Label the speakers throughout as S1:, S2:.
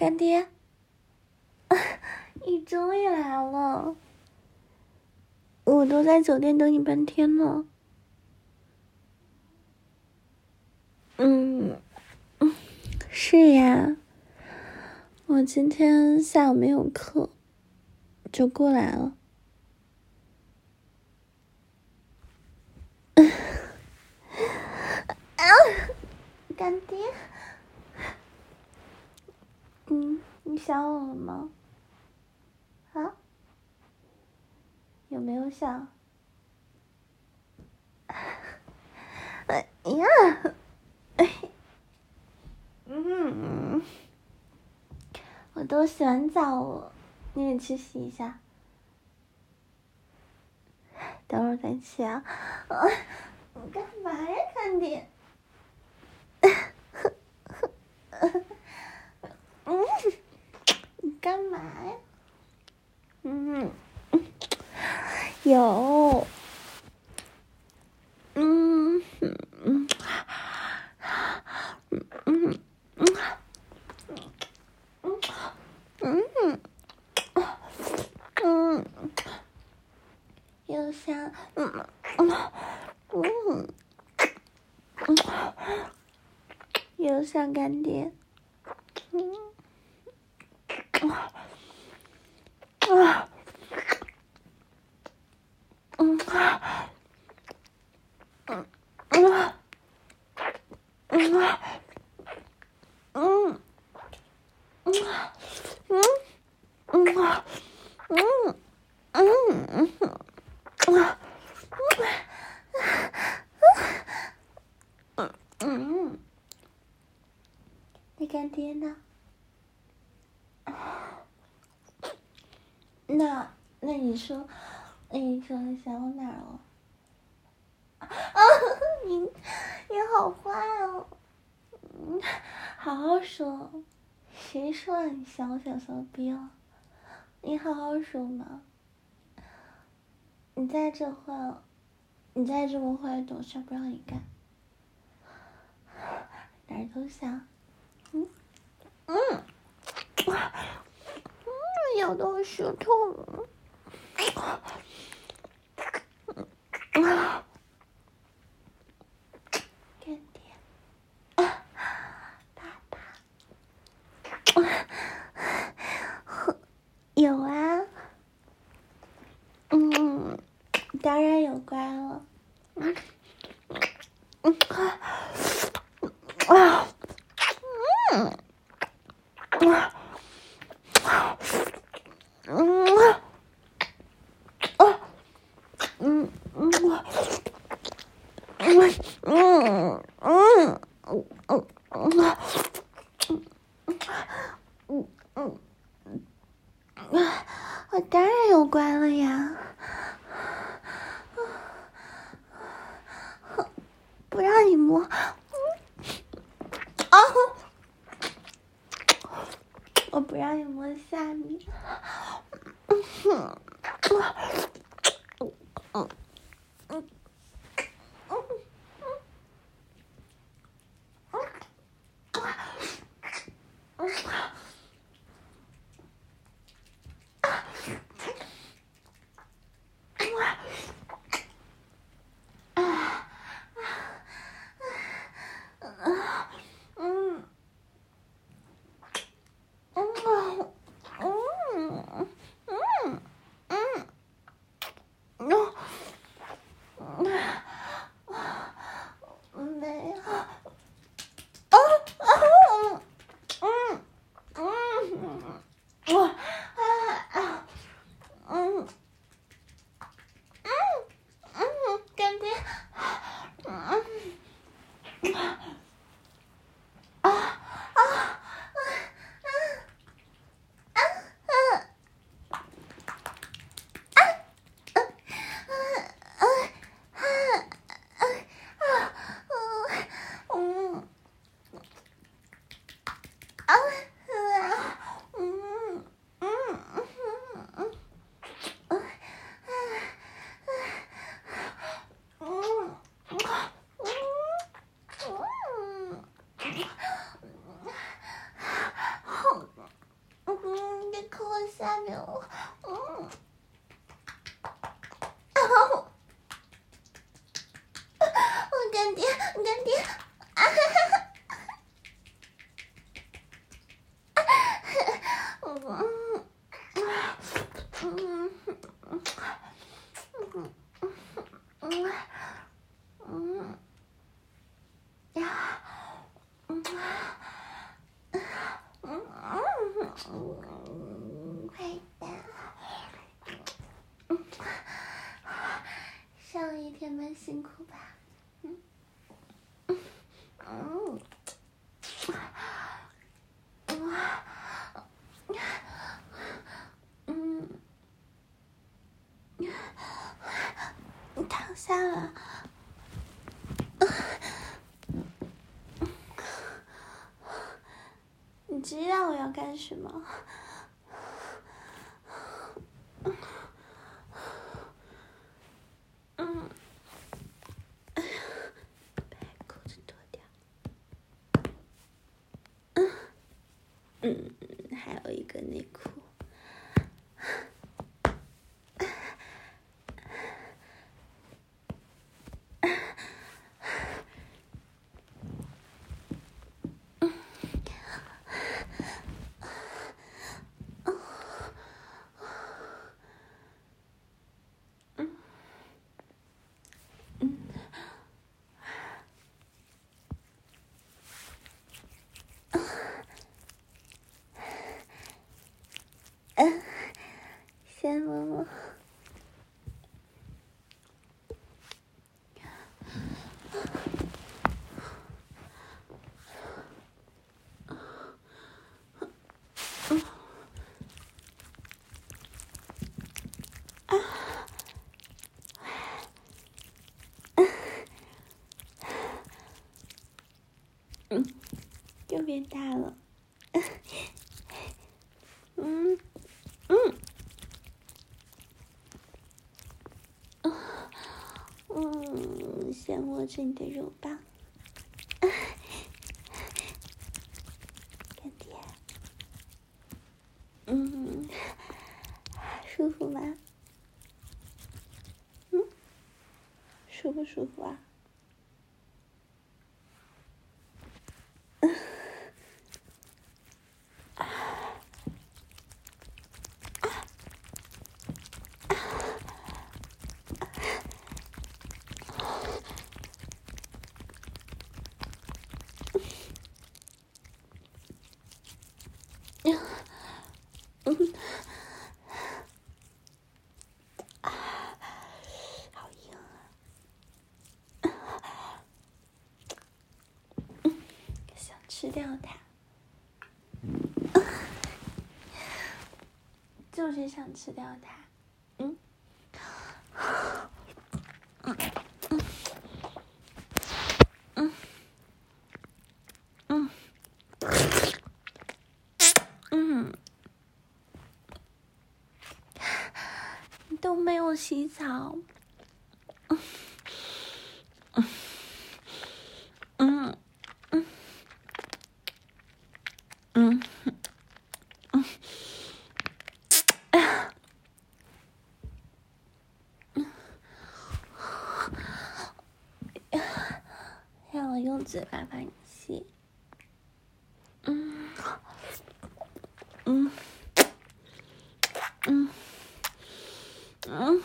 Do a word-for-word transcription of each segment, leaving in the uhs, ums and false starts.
S1: 干爹，你终于来了，我都在酒店等你半天了。嗯嗯，是呀，我今天下午没有课，就过来了。啊，干爹，嗯，你想我了吗？啊？有没有想？哎呀，哎，嗯，我都洗完澡了，你也去洗一下。等会儿再去啊！啊，你干嘛呀，干爹？嗯，你干嘛呀？嗯，有。嗯嗯嗯嗯嗯嗯嗯，又想嗯嗯嗯嗯，又想干爹。嗯啊啊嗯啊嗯啊嗯啊嗯嗯嗯嗯啊嗯嗯嗯啊嗯嗯，你干爹呢？那那你说，那你说你想我哪儿了？啊，你你好坏哦！嗯，好好说，谁说了你想我小骚逼了？你好好说嘛！你再这话，你再这么坏，董事不让你干，哪儿都想。嗯嗯嗯，咬到我舌头了。啊，干爹，啊，爸爸，有啊，嗯，当然有乖了。嗯嗯啊嗯啊嗯啊嗯嗯嗯嗯嗯嗯嗯嗯嗯，我当然有乖了呀，不让你摸。啊！我不让你摸下面。嗯哼，嗯嗯嗯嗯嗯嗯嗯嗯嗯嗯嗯。没有，啊啊嗯嗯嗯，我啊啊嗯嗯嗯，干爹，嗯啊啊啊啊啊！嗯啊嗯嗯嗯嗯嗯嗯呀，嗯嗯嗯，快点！嗯，上了一天蛮辛苦吧？嗯嗯嗯嗯嗯，躺下了。你知道我要干什么？嗯，把裤子脱掉。嗯嗯，还有一个内裤。嗯，先摸摸。嗯，又变大了。嗯嗯嗯，先握着你的肉棒。干爹。嗯，舒服吗？嗯，舒不舒服啊？嗯，好硬啊！嗯，想吃掉它，就是想吃掉它。嗯，嗯嗯嗯嗯，你都没有洗澡。嗯嗯嗯嗯嗯嗯，让我用嘴巴帮你吸。嗯嗯嗯嗯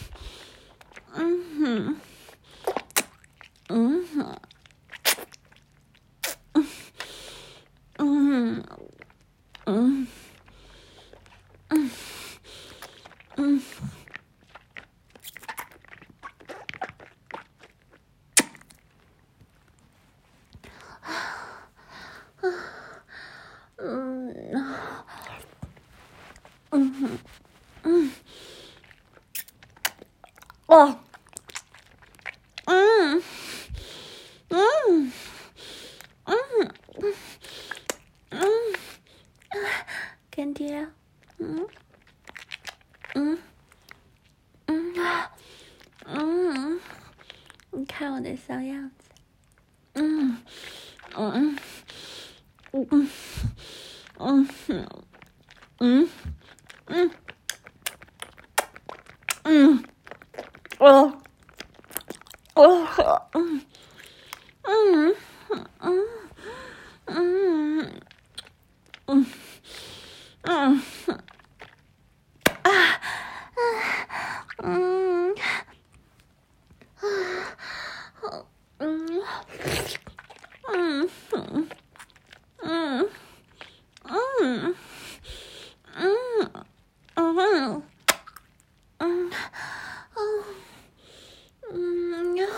S1: 嗯嗯嗯嗯嗯嗯嗯。嗯嗯嗯，哦，嗯嗯嗯嗯，干爹，嗯嗯嗯嗯，你看我的小样子，嗯嗯嗯嗯嗯嗯嗯嗯，哦哦嗯嗯嗯嗯嗯嗯啊啊嗯嗯嗯嗯嗯嗯嗯嗯嗯嗯呀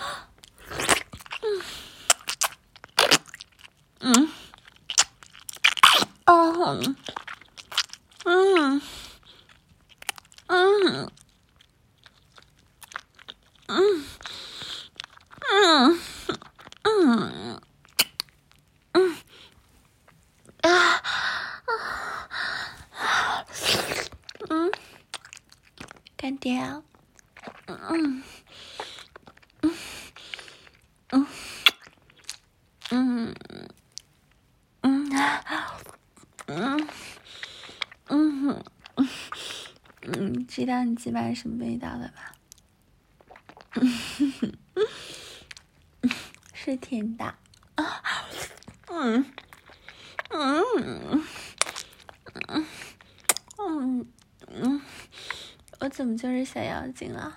S1: 嗯啊嗯嗯嗯嗯嗯嗯啊嗯，干爹啊，嗯嗯嗯嗯嗯嗯嗯嗯，知道你鸡巴是什么味道了吧？是甜的啊，嗯嗯嗯嗯嗯，我怎么就是小妖精啊？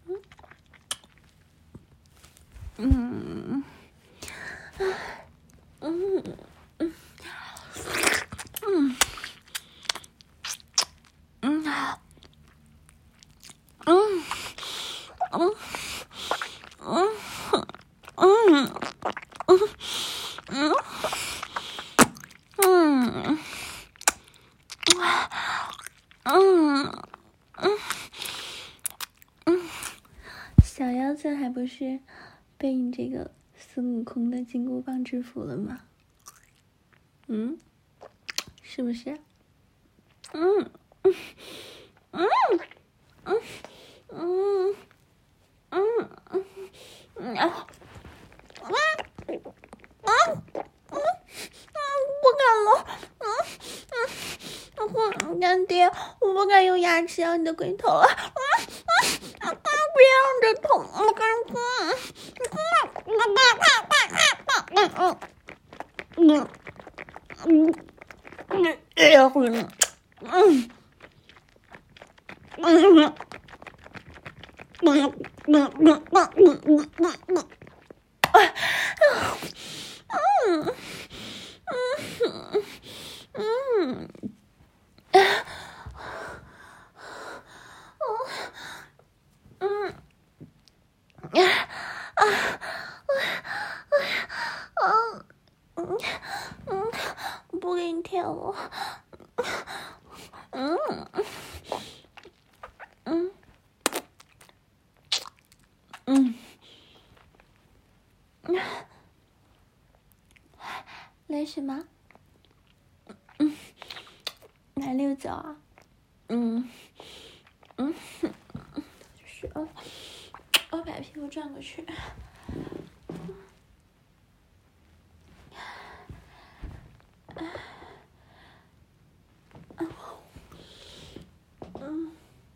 S1: 嗯嗯嗯嗯嗯嗯嗯嗯嗯嗯嗯嗯嗯嗯嗯，小妖精还不是被你这个孙悟空的金箍棒制服了吗？嗯，是不是？嗯嗯嗯嗯嗯嗯嗯啊啊啊啊！不敢了，嗯嗯嗯，干爹，我不敢用牙齿咬你的龟头了，啊啊啊！不要这痛，我敢嗯嗯嗯嗯嗯嗯，哎呀，嗯嗯嗯嗯嗯嗯嗯嗯嗯嗯。嗯嗯嗯嗯啊啊嗯嗯，不给你舔了。嗯嗯嗯嗯，来什么？嗯，来六角啊？嗯嗯，就是哦，我把屁股转过去。嗯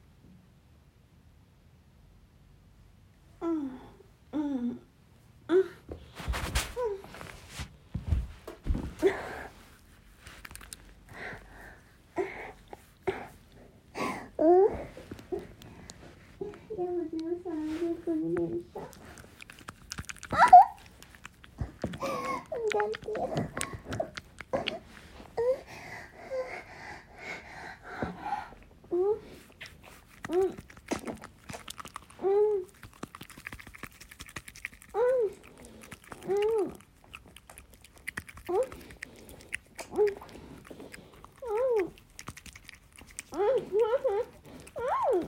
S1: 嗯嗯嗯嗯，要我只有想要就搁你脸上。很干爹。嗯嗯嗯嗯嗯嗯嗯嗯嗯嗯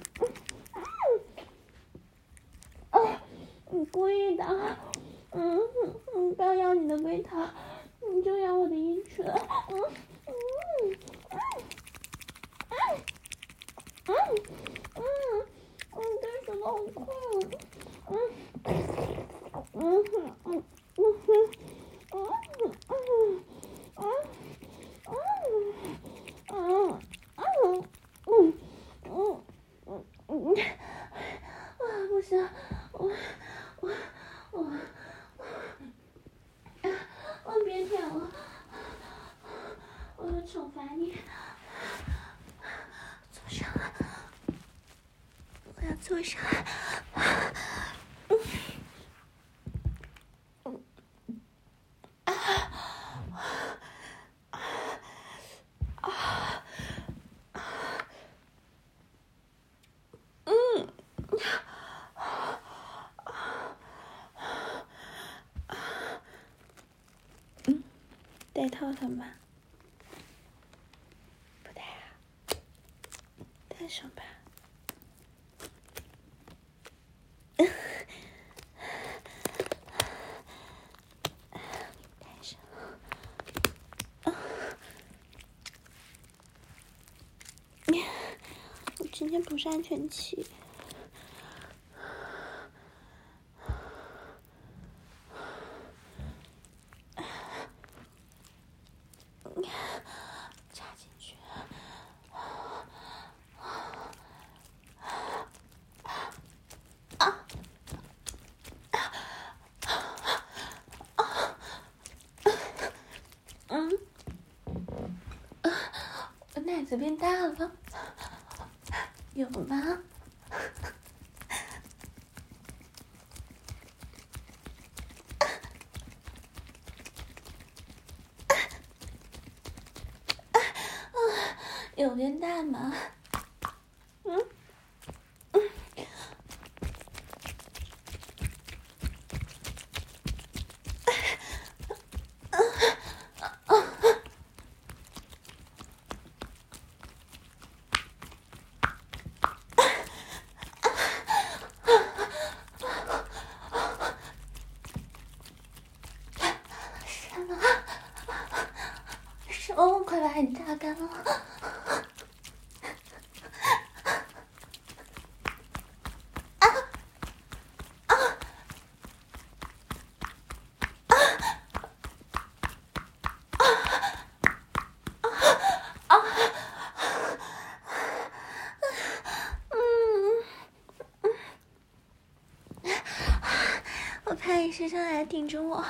S1: 嗯，你故意的。嗯嗯，不要咬你的龟头，你就咬我的阴唇。嗯嗯嗯嗯嗯嗯嗯，对手好快。嗯嗯嗯嗯嗯嗯嗯嗯嗯嗯嗯嗯嗯嗯，啊不行，我我我我别舔了，我要惩罚你。坐上，我要坐上。 戴套套吗？不戴啊，戴上吧。戴上。我今天不是安全期。插进去。啊！嗯，我奶子变大了，有吗？有变大吗？嗯嗯。神了，手快把你榨干了。我怕你身上来顶着我。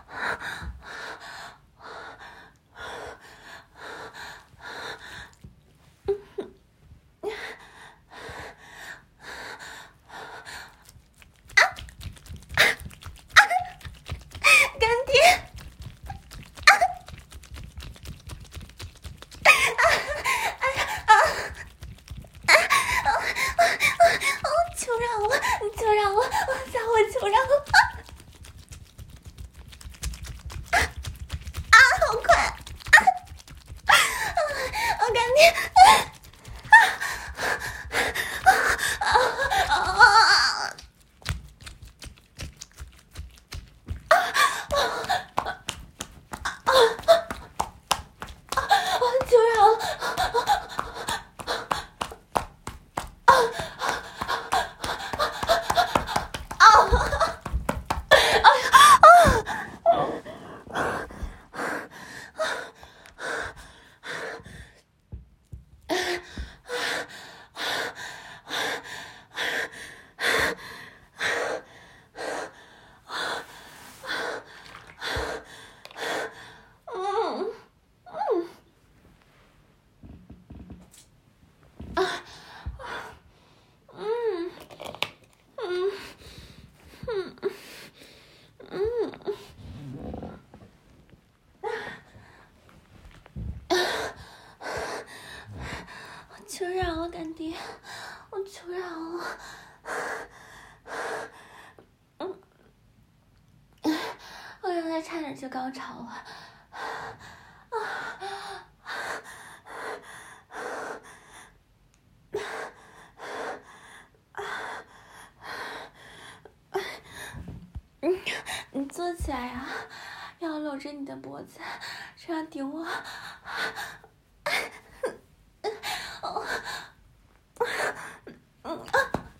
S1: 求饶了，干爹，我求饶了。嗯，我刚才差点就高潮了。嗯，你坐起来呀、啊，要搂着你的脖子，这样顶我。哦，嗯啊。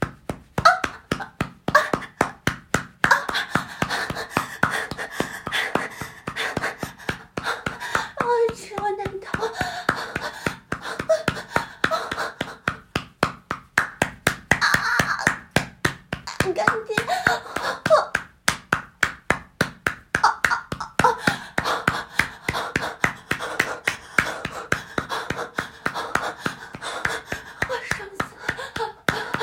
S1: 我吃我奶头。干爹，我生死了！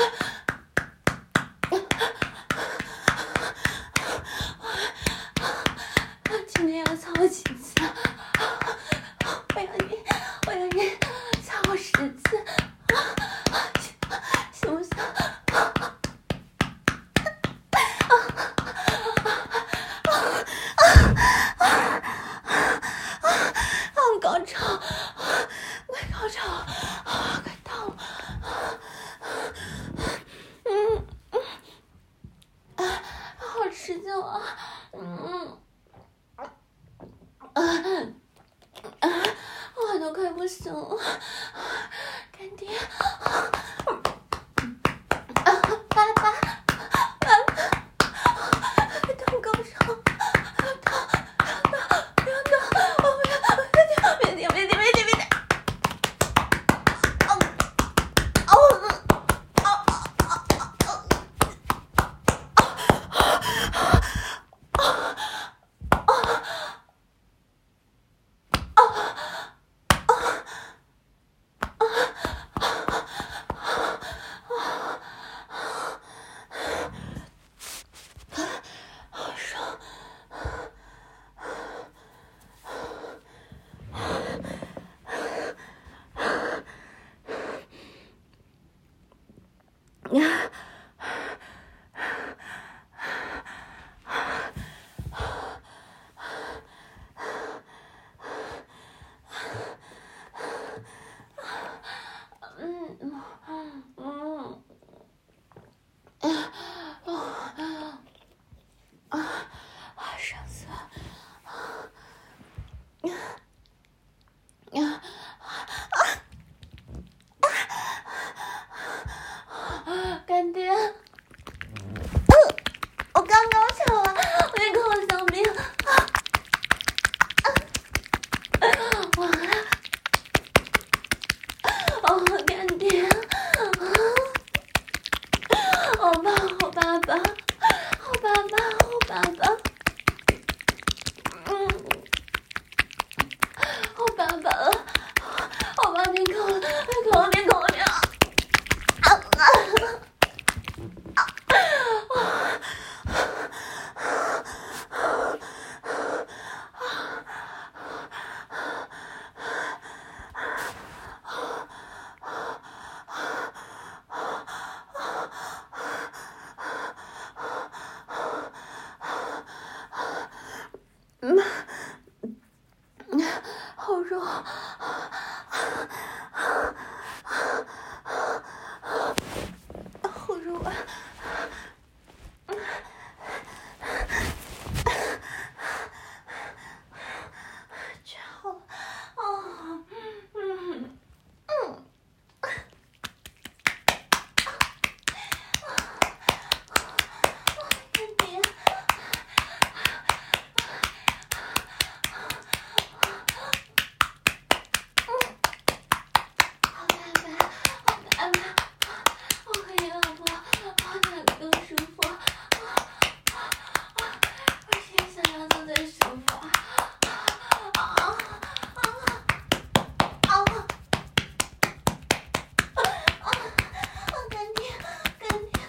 S1: 我今天要操几次？我要你，我要你操我十次，行不行？ 使劲了，嗯，啊啊，我都快不行了，干爹，啊，爸爸，爸爸，痛够伤，痛，痛，痛，痛，我不要，别停，别停，别停，别停，哦，哦，哦，好爽。嗯嗯嗯啊啊！爽死了！啊啊！干爹，我刚高潮了，我得跟我小兵。完了！哦，干爹，好棒，好爸爸，好爸爸，好爸爸，嗯，好爸爸了，好爸，别口了，别口了，别口了，别啊啊啊！嗯，好热，好热啊！太好了，啊，嗯嗯。干爹，好爸爸，好爸爸，我可以了不？我哪个更舒服？我现在想要做最舒服。啊啊啊啊！啊！干爹，干爹。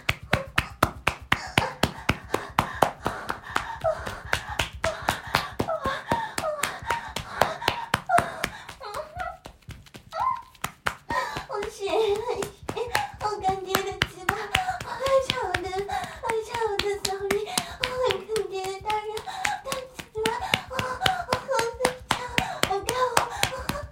S1: 我去，我干爹的鸡巴，我来抢我的，我来抢我的小米，我干爹大人的鸡巴，我我我在抢，我看我。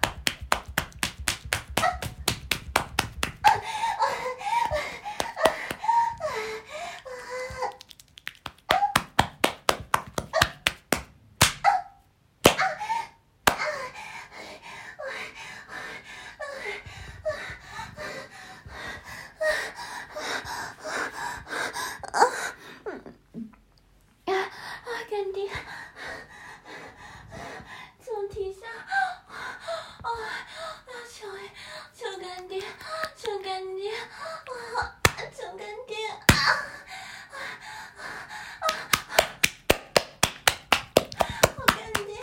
S1: 干爹，求提下，啊，要求求干爹，求干爹，啊，求干爹，啊，我干爹，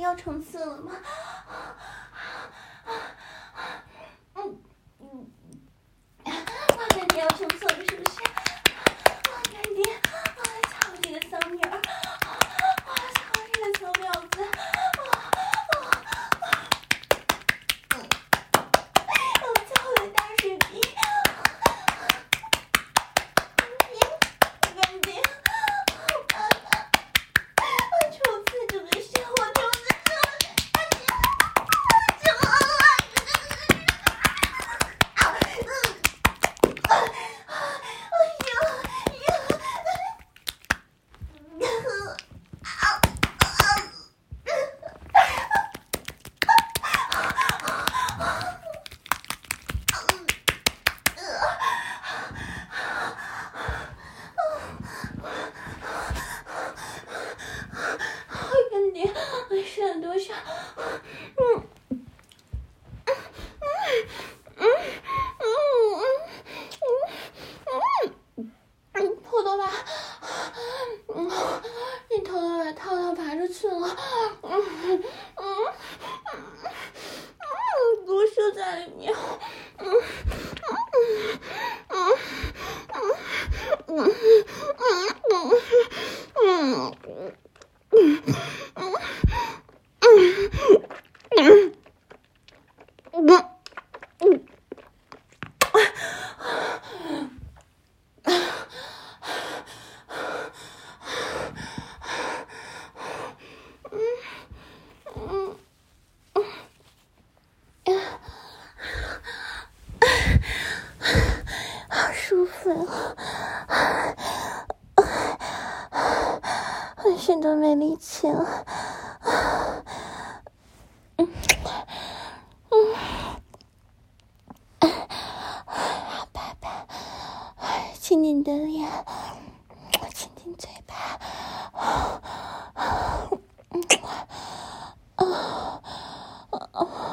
S1: 要冲刺了吗？嗯嗯，我干爹要冲刺了是不是？我干爹，我操这个骚女儿！我操这个臭婊子！我操我的大水逼！干爹，我冲刺这个事，我冲刺这个，干爹，怎么了？干爹，我睡了多少？嗯。头都把，嗯，你头都把套套拔出去了，嗯嗯嗯嗯，毒射在里面，嗯嗯嗯嗯嗯嗯嗯嗯嗯嗯嗯。好舒服啊！浑身都没力气了。嗯嗯，爸爸，亲你的脸，亲亲嘴巴。嗯啊啊啊！